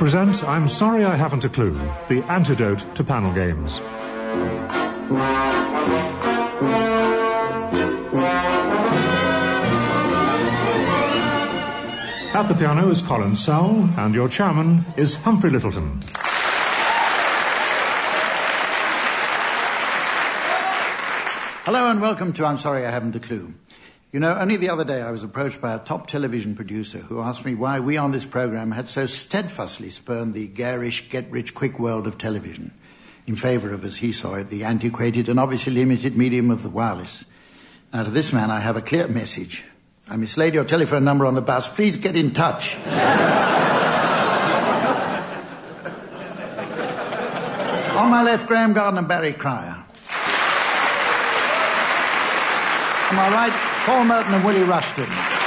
present I'm Sorry I Haven't a Clue, the antidote to panel games. At the piano is Colin Sowell, and your chairman is Humphrey Littleton. Hello and welcome to I'm Sorry I Haven't a Clue. You know, only the other day I was approached by a top television producer who asked me why we on this program had so steadfastly spurned the garish, get-rich-quick world of television in favour of, as he saw it, the antiquated and obviously limited medium of the wireless. Now, to this man I have a clear message. I mislaid your telephone number on the bus. Please get in touch. On my left, Graham Garden and Barry Cryer. On my right, Paul Merton and Willie Rushton.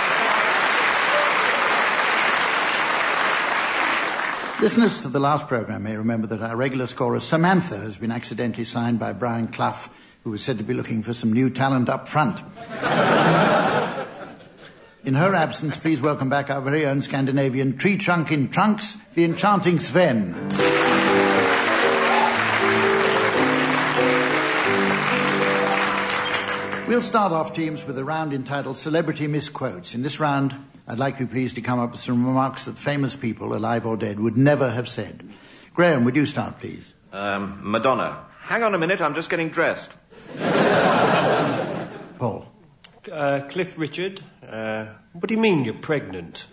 Listeners to the last programme may remember that our regular scorer Samantha has been accidentally signed by Brian Clough, who was said to be looking for some new talent up front. In her absence, please welcome back our very own Scandinavian tree trunk in trunks, the enchanting Sven. We'll start off, teams, with a round entitled Celebrity Misquotes. In this round, I'd like you please to come up with some remarks that famous people, alive or dead, would never have said. Graham, would you start, please? Madonna. Hang on a minute, I'm just getting dressed. Paul. Cliff Richard. What do you mean you're pregnant?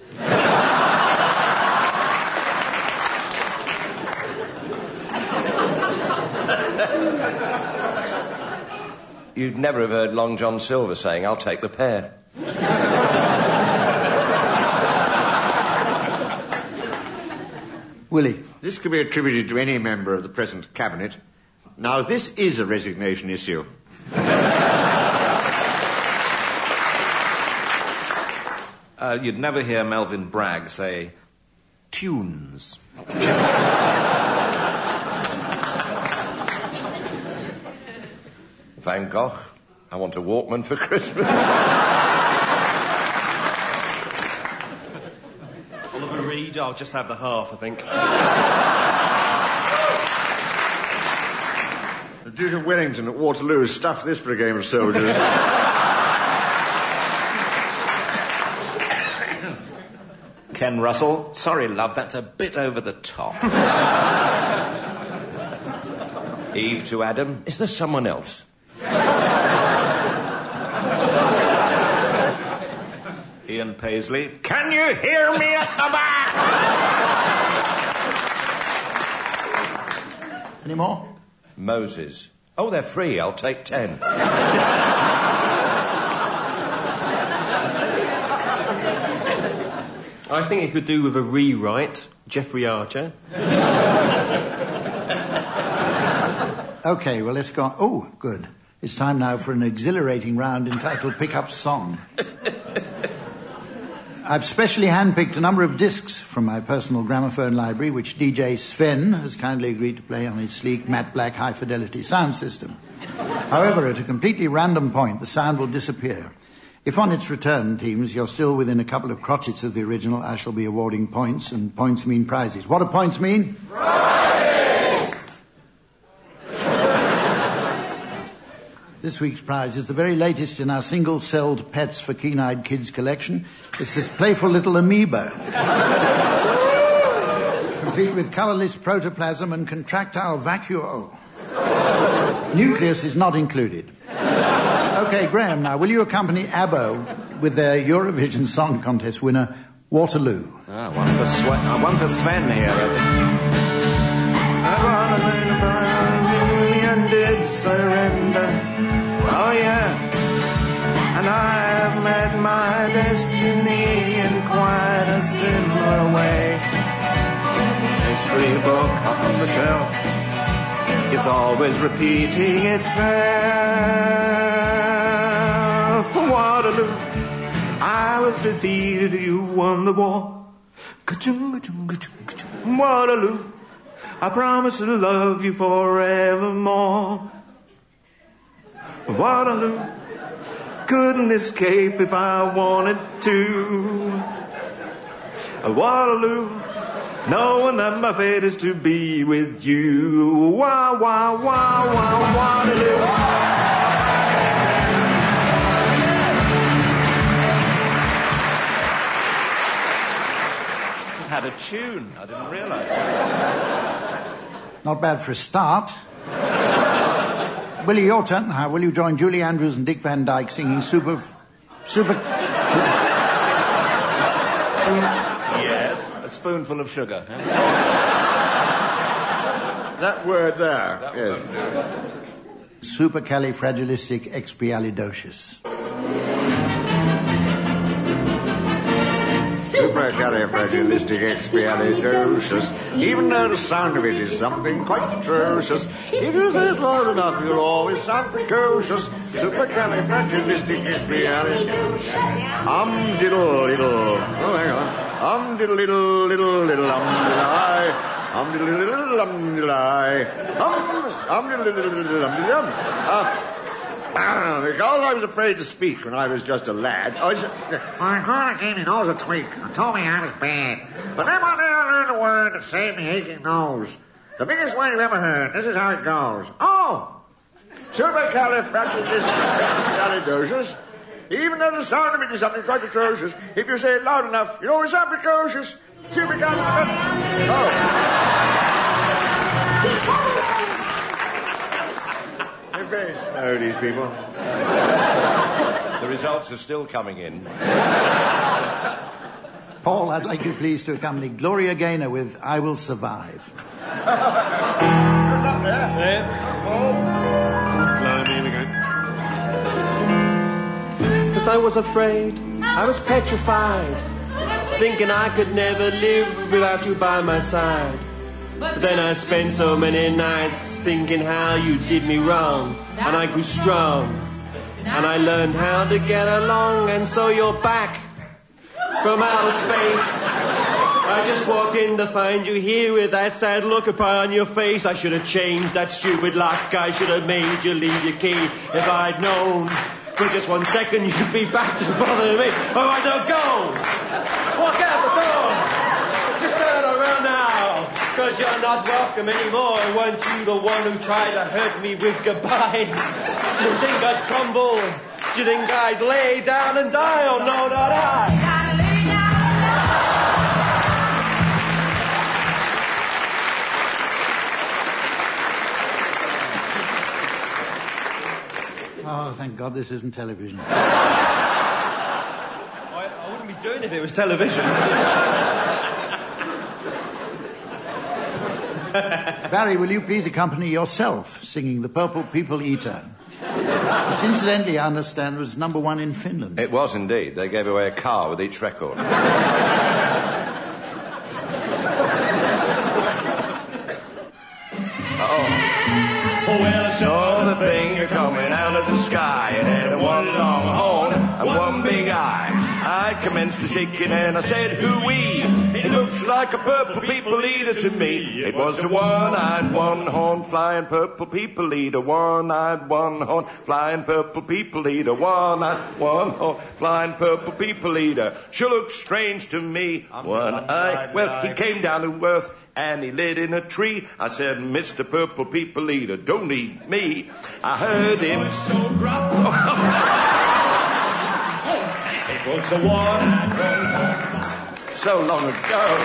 You'd never have heard Long John Silver saying, I'll take the pear. Willie. This could be attributed to any member of the present cabinet. Now, this is a resignation issue. You'd never hear Melvyn Bragg say, tunes. Van Gogh, I want a Walkman for Christmas. Oliver Reed, I'll just have the half, I think. The Duke of Wellington at Waterloo stuffed this for a game of soldiers. Ken Russell, sorry, love, that's a bit over the top. Eve to Adam, is there someone else? Ian Paisley, can you hear me at the back? Any more? Moses, oh, they're free, I'll take 10. I think it could do with a rewrite. Jeffrey Archer. Okay, well, let's go on. Oh, good. It's time now for an exhilarating round entitled Pick Up Song. I've specially handpicked a number of discs from my personal gramophone library, which DJ Sven has kindly agreed to play on his sleek, matte black, high-fidelity sound system. However, at a completely random point, the sound will disappear. If on its return, teams, you're still within a couple of crotchets of the original, I shall be awarding points, and points mean prizes. What do points mean? Prizes! This week's prize is the very latest in our single-celled Pets for Keen-Eyed Kids collection. It's this playful little amoeba. Complete with colourless protoplasm and contractile vacuole. Nucleus is not included. Okay, Graham, now, will you accompany ABBA with their Eurovision Song Contest winner, Waterloo? One for Sven here. I did surrender. Oh, yeah. And I have met my destiny in quite a similar way. History book on the shelf is always repeating itself. Waterloo, I was defeated, you won the war. Ka-chung, ka-chung, ka-chung, ka-chung. Waterloo, I promise to love you forevermore. Waterloo, couldn't escape if I wanted to. Waterloo, knowing that my fate is to be with you. Wah, wah, wah, wah, Waterloo. Had a tune. I didn't realise. Not bad for a start. Willie, your turn. How will you join Julie Andrews and Dick Van Dyke singing Super... Yes, a spoonful of sugar. That word there. Yes. Supercalifragilisticexpialidocious. Supercalifragilisticexpialidocious. Even though the sound of it is something quite atrocious, if you say it loud enough, you'll always sound precocious. Supercalifragilisticexpialidocious. Diddle-diddle. Oh, hang on. Diddle-diddle, diddle-diddle, diddle-I. Diddle-diddle, diddle-I. Diddle-diddle, diddle-diddle. Because I was afraid to speak when I was just a lad, my heart gave me nose a tweak and told me I was bad. But then one day I learned a word that saved me aching nose. The biggest word you've ever heard. This is how it goes. Oh! Supercalifragilisticexpialidocious. Even though the sound of it is something quite atrocious, if you say it loud enough, you always sound precocious. Supercalifragilisticexpialidocious. Oh. They're very slow, these people. The results are still coming in. Paul, I'd like you please to accompany Gloria Gaynor with I Will Survive. Here we go. First I was afraid, I was petrified, thinking I could never live without you by my side. But then I spent so many nights thinking how you did me wrong, and I grew strong, and I learned how to get along, and so you're back from outer space. I just walked in to find you here with that sad look upon your face. I should have changed that stupid lock, I should have made you leave your key. If I'd known for just 1 second you'd be back to bother me. All right, now go! Walk out the door! Just turn around now, 'cause you're not welcome anymore. Weren't you the one who tried to hurt me with goodbye? Do you think I'd crumble? Do you think I'd lay down and die? Oh, no, not I. Oh, thank God this isn't television. I wouldn't be doing it if it was television. Barry, will you please accompany yourself singing The Purple People Eater? Which, incidentally, I understand was #1 in Finland. It was indeed. They gave away a car with each record. Well, I saw the thing coming out of the sky. It had one long horn and one big eye. I commenced to shaking and I said, hoo-wee. It looks like a purple people eater to me. It was a one-eyed, one-horn flying purple people eater. One-eyed, one-horn flying purple people eater. One-eyed, one-horn flying purple people eater. Sure looks strange to me. One-eyed. Well, he came down to earth and he lit in a tree. I said, Mr. Purple People Eater, don't eat me. I heard him so gruff. It was a one so long ago.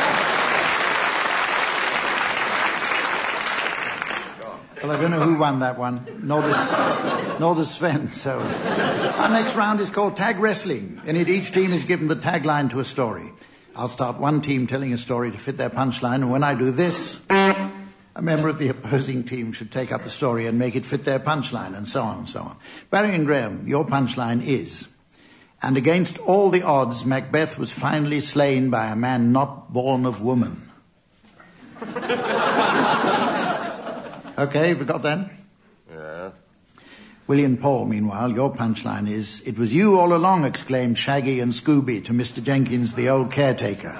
Well, I don't know who won that one, nor does Sven, so... Our next round is called Tag Wrestling. In it, each team is given the tagline to a story. I'll start one team telling a story to fit their punchline, and when I do this, a member of the opposing team should take up the story and make it fit their punchline, and so on and so on. Barry and Graham, your punchline is, and against all the odds, Macbeth was finally slain by a man not born of woman. Okay, we got that? Yeah. William Paul, meanwhile, your punchline is, it was you all along, exclaimed Shaggy and Scooby to Mr. Jenkins, the old caretaker.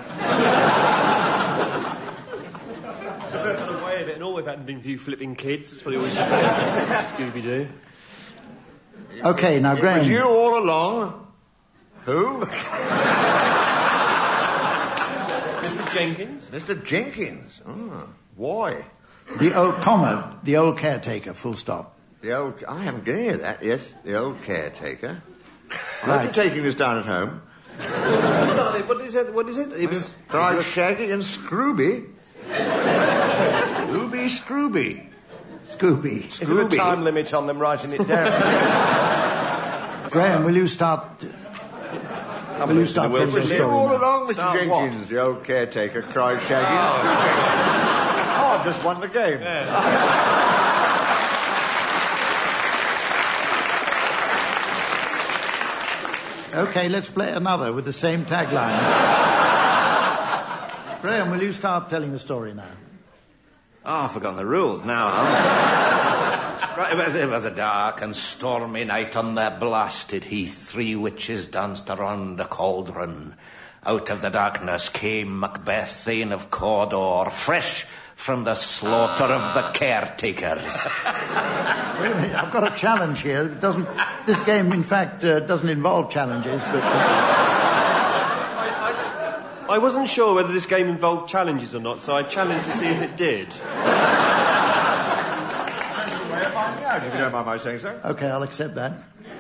The way of it and all, if it hadn't been for you flipping kids, that's what he always used to say. Scooby-Doo. Okay, now, Graham. It was you all along. Who? Mr. Mr. Jenkins. Mr. Jenkins? Oh, why? The old caretaker, full stop. I haven't got any of that, yes. The old caretaker. Right. Aren't you taking this down at home? What is it? It was... Fried Shaggy and Scrooby. Scrooby. Scooby. Is there a time limit on them writing it down? Graham, will you start... Will you start telling the story All now? along, Mr. Start Jenkins, the old caretaker, cried Shaggy and Scrooby. Oh, I've just won the game. Okay, let's play another with the same tagline. Graham, will you start telling the story now? Oh, I've forgotten the rules now. Right, it was a dark and stormy night on the blasted heath. 3 witches danced around the cauldron. Out of the darkness came Macbeth, Thane of Cawdor, fresh from the slaughter of the caretakers. Wait a minute, I've got a challenge here. This game, in fact, doesn't involve challenges, but... I wasn't sure whether this game involved challenges or not, so I challenged to see if it did. If you don't mind my saying so. Okay, I'll accept that.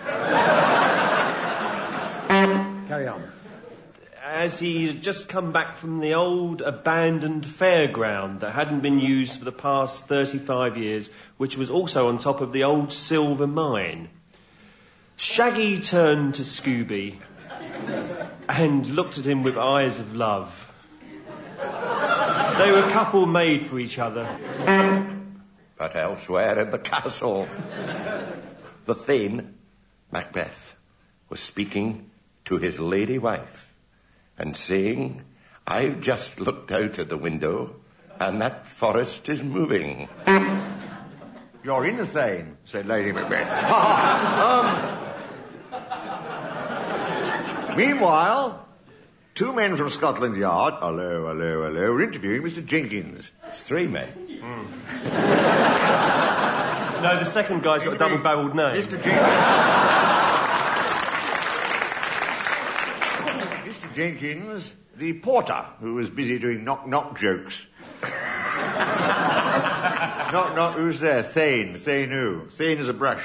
Carry on. As he had just come back from the old abandoned fairground that hadn't been used for the past 35 years, which was also on top of the old silver mine, Shaggy turned to Scooby and looked at him with eyes of love. They were a couple made for each other. But elsewhere in the castle, the Thane, Macbeth, was speaking to his lady wife and saying, "I've just looked out of the window and that forest is moving." You're in the Thane, said Lady Macbeth. Meanwhile, 2 men from Scotland Yard, hello, were interviewing Mr. Jenkins. It's 3 men. No, the second guy's got a double-barrelled name. Mr. Jenkins, the porter, who was busy doing knock-knock jokes. Knock-knock, who's there? Thane. Thane who? Thane is a brush.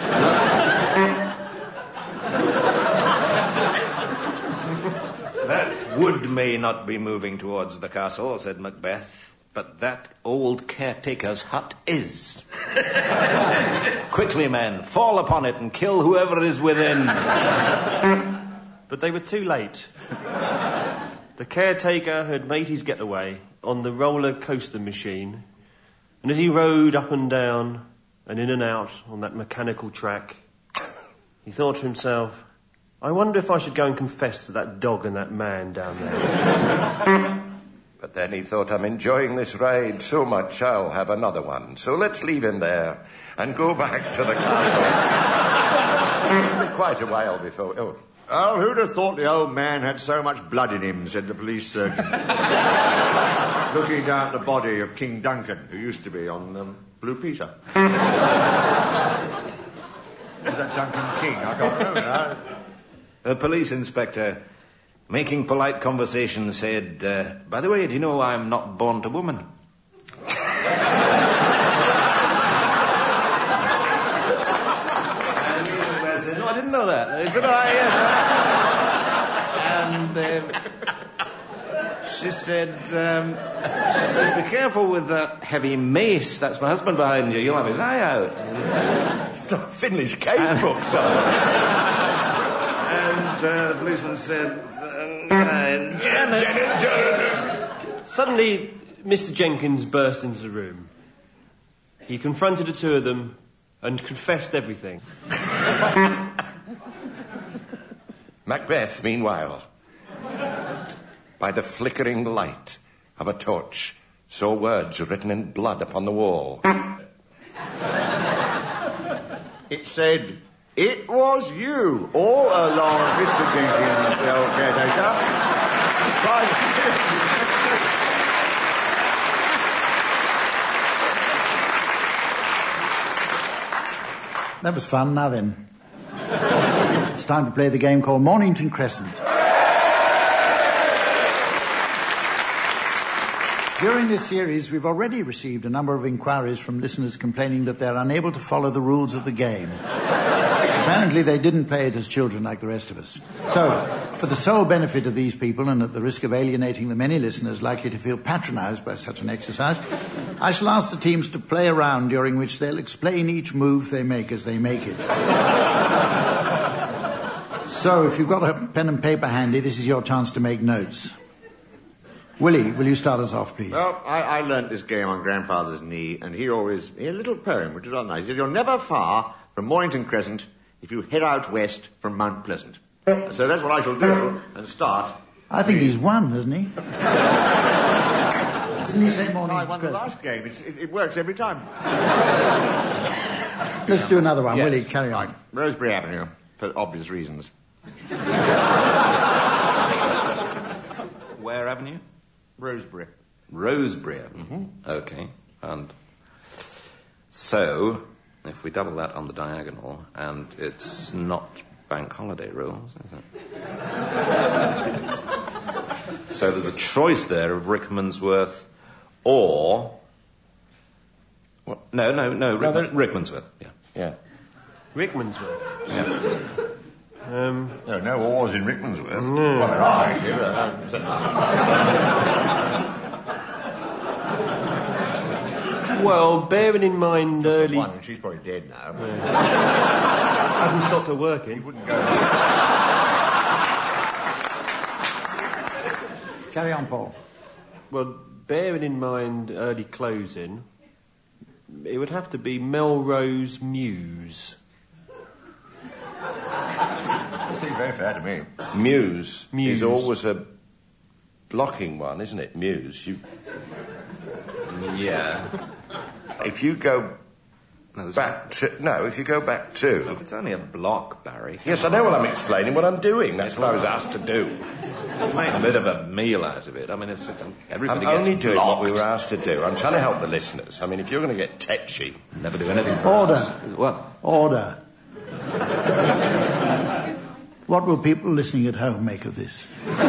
That wood may not be moving towards the castle, said Macbeth, but that old caretaker's hut is. Quickly, men, fall upon it and kill whoever is within. But they were too late. The caretaker had made his getaway on the roller coaster machine, and as he rode up and down and in and out on that mechanical track, he thought to himself, I wonder if I should go and confess to that dog and that man down there. But then he thought, I'm enjoying this ride so much, I'll have another one. So let's leave him there and go back to the castle. It'll be quite a while before... Oh, who'd have thought the old man had so much blood in him, said the police surgeon. Looking down at the body of King Duncan, who used to be on Blue Peter. Is that Duncan King? I can't remember. The police inspector, making polite conversation, said, by the way, do you know I'm not born to woman? And I said, no, I didn't know that. He said, and she said, be careful with that heavy mace. That's my husband behind you. You'll have his eye out. Stop Finley's case book, The policeman said, Suddenly, Mr. Jenkins burst into the room. He confronted the 2 of them and confessed everything. Macbeth, meanwhile, by the flickering light of a torch, saw words written in blood upon the wall. It said, "It was you all along, Mr. Jenkins, the old caretaker." That was fun. Now then. It's time to play the game called Mornington Crescent. During this series, we've already received a number of inquiries from listeners complaining that they're unable to follow the rules of the game. Apparently, they didn't play it as children like the rest of us. So, for the sole benefit of these people, and at the risk of alienating the many listeners likely to feel patronized by such an exercise, I shall ask the teams to play a round during which they'll explain each move they make as they make it. So, if you've got a pen and paper handy, this is your chance to make notes. Willie, will you start us off, please? Well, I learnt this game on Grandfather's knee, and he had a little poem, which is rather nice. He said, "You're never far from Mornington Crescent if you head out west from Mount Pleasant." So that's what I shall do, and start. I think he's won, hasn't he? Didn't he say Mornington I won the Crescent? last game. It works every time. Let's do another one. Yes. Willie, carry on. Right. Rosebery Avenue, for obvious reasons. Where Avenue? Rosebery. Rosebery Avenue. Okay. And so, if we double that on the diagonal, and it's not bank holiday rules, is it? So there's a choice there of Rickmansworth or... What? No, Rickmansworth, Yeah. Rickmansworth. yeah. No oars in Rickmansworth. No. Well, there are, actually. Well, bearing in mind early... One, and she's probably dead now. Hasn't stopped her working. Wouldn't go. Carry on, Paul. Well, bearing in mind early closing, it would have to be Melrose Mews. That seems very fair to me. Muse Muse. is always a blocking one, isn't it? Muse. Yeah. If you go No, if you go back to... Look, it's only a block, Barry. Yes, I know. Well, I'm explaining what I'm doing. That's what I was asked to do. Make a bit of a meal out of it. I mean, everybody I'm gets only doing what we blocked. were asked to do. I'm trying to help the listeners. I mean, if you're going to get tetchy... Never do anything for Order. us. What? Order. What will people listening at home make of this?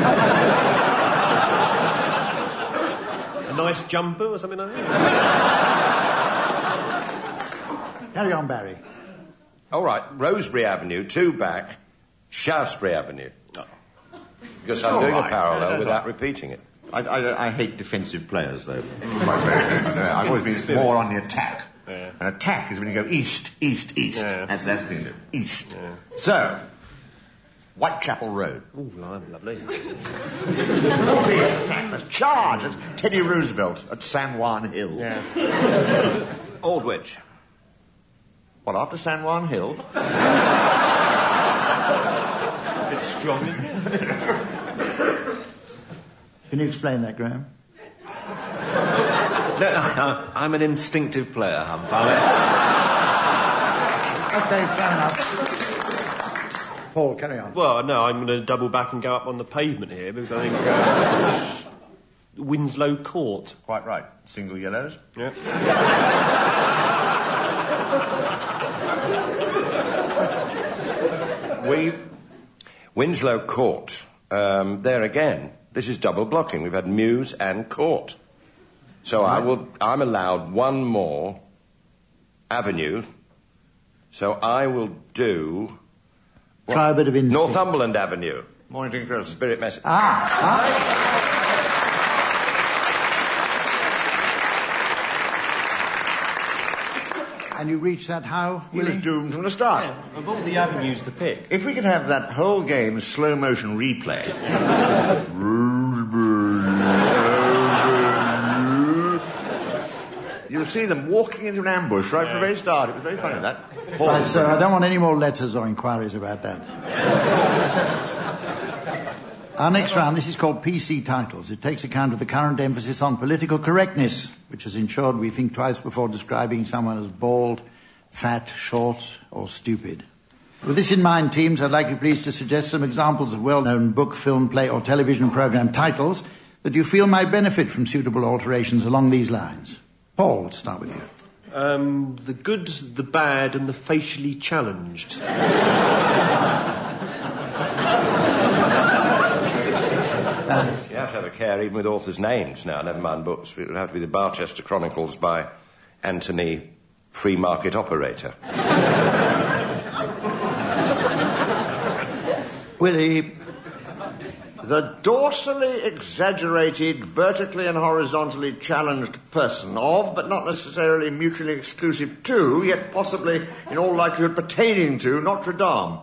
A nice jumper or something like that? Carry on, Barry. All right, Rosebery Avenue, 2 back, Shaftesbury Avenue. Because I'm doing a parallel without repeating it. I hate defensive players, though. I've always been more on the attack. Yeah. An attack is when you go east, east, east. Yeah. That's the thing, though. East. Yeah. So, Whitechapel Road. Oh, lovely. Charge at Teddy Roosevelt at San Juan Hill. Yeah. Aldwych. What, after San Juan Hill? It's strong, isn't it? Can you explain that, Graham? No, I'm an instinctive player, Humphrey. Okay, fair enough. Paul, carry on. Well, no, I'm going to double back and go up on the pavement here because I think Winslow Court. Quite right. Single yellows. Yeah. Winslow Court. There again, this is double blocking. We've had Mews and Court. So I'm allowed one more avenue. So I will do... Try a bit of instinct. Northumberland Avenue. Mornington Crescent. Spirit message. And you reach that how, He was Willie? doomed from the start. Yeah, of all the avenues to pick. If we could have that whole game slow motion replay. You'll see them walking into an ambush right from the very start. It was very funny, that. Right, sir, I don't want any more letters or inquiries about that. Our next round, this is called PC Titles. It takes account of the current emphasis on political correctness, which has ensured we think twice before describing someone as bald, fat, short, or stupid. With this in mind, teams, I'd like you please to suggest some examples of well-known book, film, play, or television program titles that you feel might benefit from suitable alterations along these lines. Paul, let's start with you. The Good, the Bad, and the Facially You have to have a care even with authors' names now, never mind books. It would have to be the Barchester Chronicles by Anthony Free Market Operator. Willie, The dorsally exaggerated, vertically and horizontally challenged person of, but not necessarily mutually exclusive to, yet possibly in all likelihood pertaining to, Notre Dame.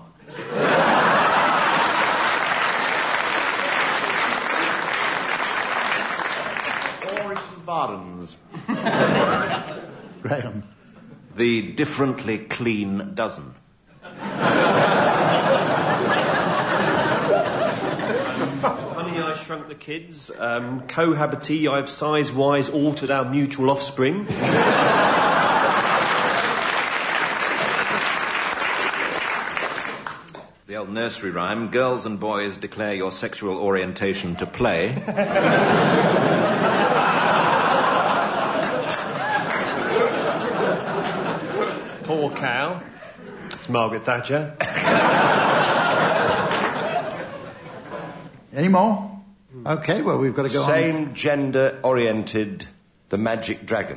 Or St. Vardens. Graham. The differently clean dozen. Honey, I Shrunk the Kids. Cohabitee, I've size-wise altered our mutual offspring. The old nursery rhyme, girls and boys declare your sexual orientation to play. Poor cow. It's Margaret Thatcher. Any more? Okay, well, we've got to go on. Same gender-oriented The Magic Dragon.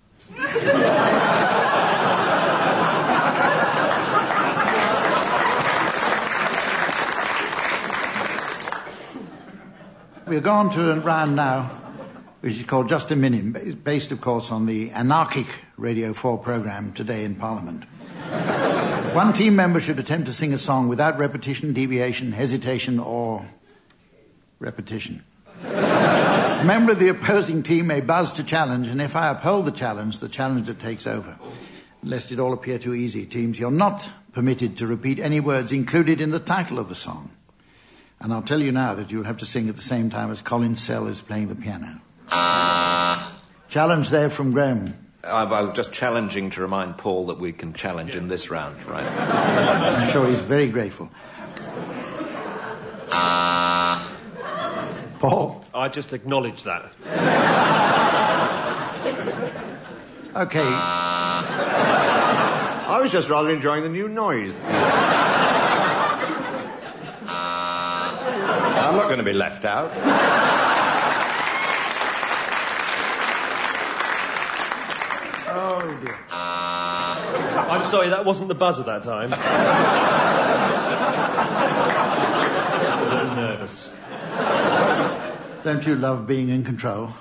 We'll go on to a round now, which is called Just a Minute, based, of course, on the anarchic Radio 4 programme Today in Parliament. One team member should attempt to sing a song without repetition, deviation, hesitation, or repetition. A member of the opposing team may buzz to challenge, and if I uphold the challenger takes over. Lest it all appear too easy, teams, you're not permitted to repeat any words included in the title of the song. And I'll tell you now that you'll have to sing at the same time as Colin Sell is playing the piano. Challenge there from Graham. I was just challenging to remind Paul that we can challenge in this round, right? I'm sure he's very grateful. Paul? I just acknowledge that. Okay. I was just rather enjoying the new noise. I'm not going to be left out. Oh, dear. I'm sorry, that wasn't the buzzer that time. A little nervous. Don't you love being in control?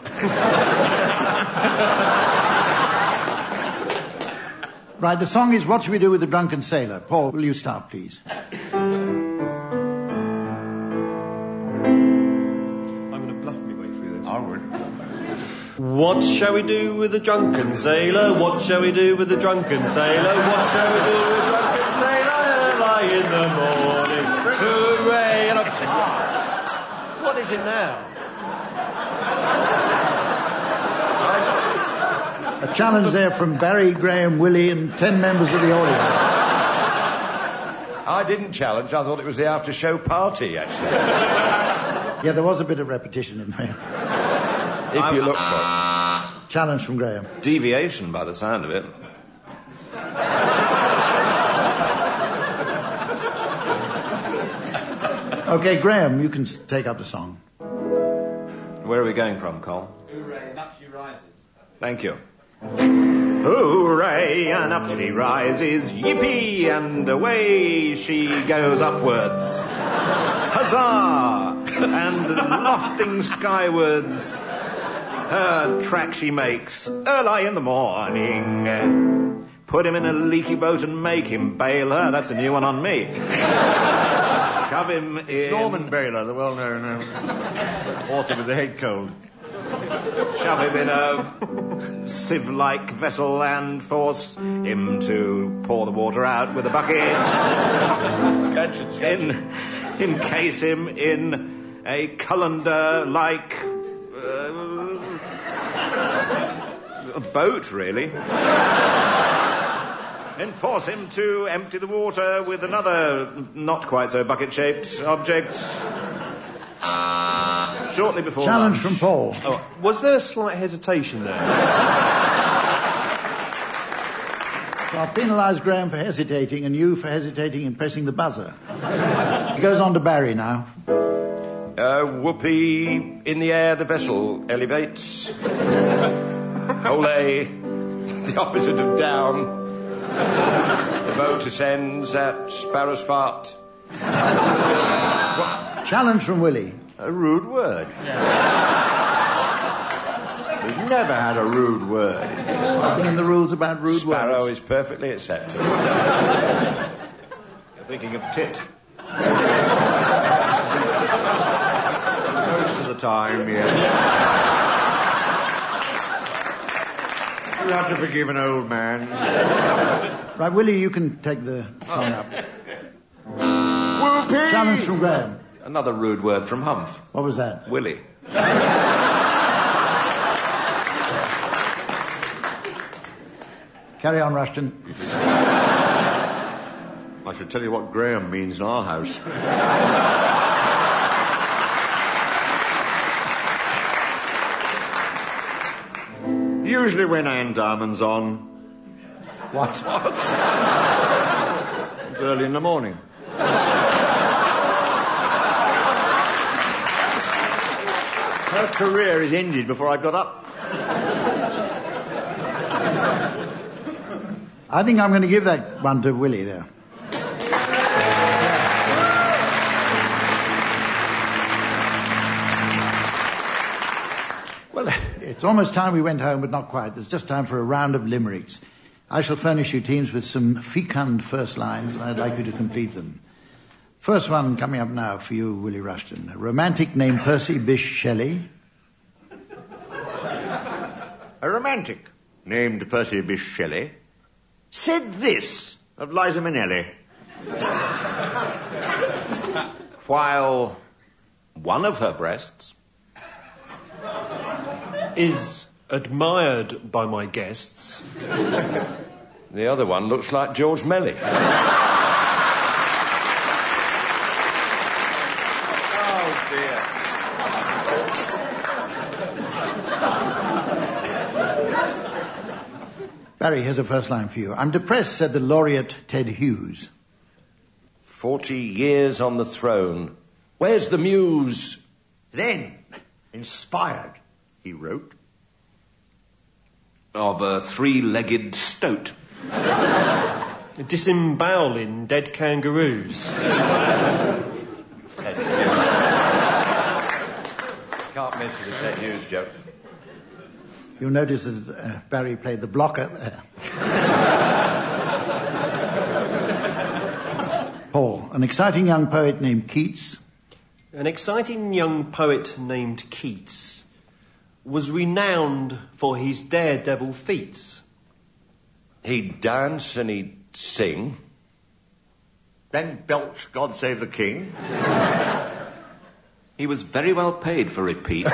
Right, the song is What Shall We Do with the Drunken Sailor? Paul, will you start, please? What shall we do with the drunken sailor? What shall we do with the drunken sailor? What shall we do with the drunken sailor? Early in the morning. Hooray! And what is it now? A challenge there from Barry, Graham, Willie, and 10 members of the audience. I didn't challenge. I thought it was the after-show party, actually. Yeah, there was a bit of repetition in there. If you look for it. Challenge from Graham. Deviation by the sound of it. Okay, Graham, you can take up the song. Where are we going from, Cole? Hooray, and up she rises. Thank you. Hooray, and up she rises, yippee, and away she goes upwards. Huzzah! And lofting skywards, her track she makes early in the morning. Put him in a leaky boat and make him bail her. That's a new one on me. Shove him in... Norman Baylor, the well-known author with the head cold. Shove him in a sieve-like vessel and force him to pour the water out with a bucket. Encase him in a colander-like a boat, really. Then force him to empty the water with another not quite so bucket-shaped object. Shortly before Challenge lunch. from Paul. Oh, was there a slight hesitation there? So I'll penalise Graham for hesitating and you for hesitating in pressing the buzzer. It goes on to Barry now. Whoopee, in the air the vessel elevates. Olay, the opposite of down. The boat ascends at Sparrow's Fart. Challenge from Willie. A rude word. We've never had a rude word. Nothing in the rules about rude Sparrow words. is perfectly acceptable. You're thinking of tit. Most of the time, yes. You have to forgive an old man. Right, Willie, you can take the song up. Whoopee! Challenge from Graham. Another rude word from Humph. What was that? Willie. Carry on, Rushton. I should tell you what Graham means in our house. Usually when Anne Diamond's on. What? It's early in the morning. Her career is ended before I got up. I think I'm going to give that one to Willie there. Well, it's almost time we went home, but not quite. There's just time for a round of limericks. I shall furnish you teams with some fecund first lines, and I'd like you to complete them. First one coming up now for you, Willie Rushton. A romantic named Percy Bysshe Shelley. A romantic named Percy Bysshe Shelley said this of Liza Minnelli. While one of her breasts is admired by my guests. The other one looks like George Melly. Oh, dear. Barry, here's a first line for you. I'm depressed, said the laureate Ted Hughes. 40 years on the throne. Where's the muse? Then, inspired, he wrote. Of a three-legged stoat. Disemboweling dead kangaroos. Can't miss the Ted Hughes joke. You'll notice that Barry played the blocker there. Paul, an exciting young poet named Keats. An exciting young poet named Keats was renowned for his daredevil feats. He'd dance and he'd sing. Then belch God Save the King. He was very well paid for repeats.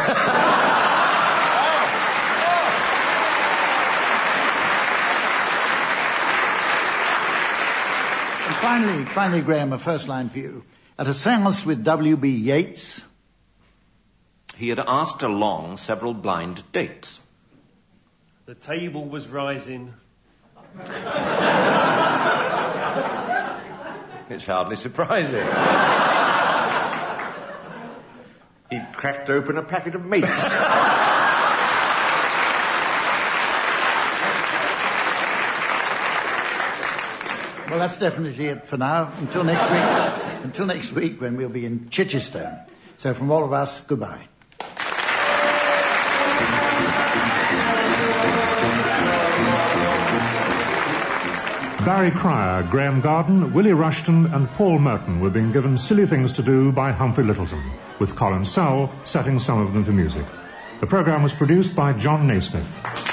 And finally, Graham, a first line for you. At a séance with W.B. Yeats. He had asked along several blind dates. The table was rising. It's hardly surprising. He cracked open a packet of mates. Well, that's definitely it for now. Until next week when we'll be in Chichester. So from all of us, goodbye. Barry Cryer, Graham Garden, Willie Rushton and Paul Merton were being given silly things to do by Humphrey Lyttelton, with Colin Sowell setting some of them to music. The programme was produced by John Naismith.